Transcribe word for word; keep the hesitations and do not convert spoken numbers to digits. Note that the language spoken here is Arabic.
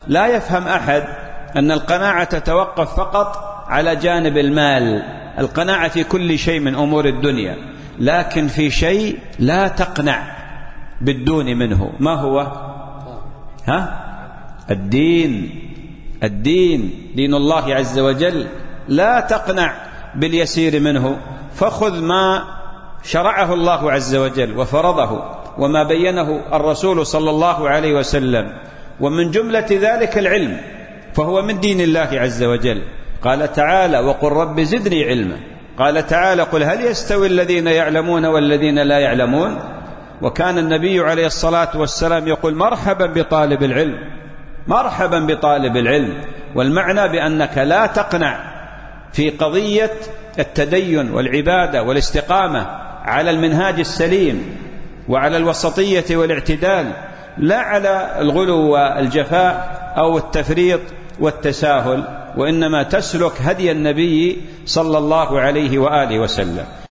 لا يفهم أحد أن القناعة تتوقف فقط على جانب المال. القناعة في كل شيء من أمور الدنيا، لكن في شيء لا تقنع بالدون منه. ما هو؟ ها؟ الدين. الدين دين الله عز وجل، لا تقنع باليسير منه، فخذ ما شرعه الله عز وجل وفرضه وما بينه الرسول صلى الله عليه وسلم، ومن جملة ذلك العلم، فهو من دين الله عز وجل. قال تعالى: وقل رب زدني علما. قال تعالى: قل هل يستوي الذين يعلمون والذين لا يعلمون. وكان النبي عليه الصلاة والسلام يقول: مرحبا بطالب العلم، مرحبا بطالب العلم. والمعنى بأنك لا تقنع في قضية التدين والعبادة والاستقامة على المنهاج السليم وعلى الوسطية والاعتدال، لا على الغلو والجفاء أو التفريط والتساهل، وإنما تسلك هدي النبي صلى الله عليه وآله وسلم.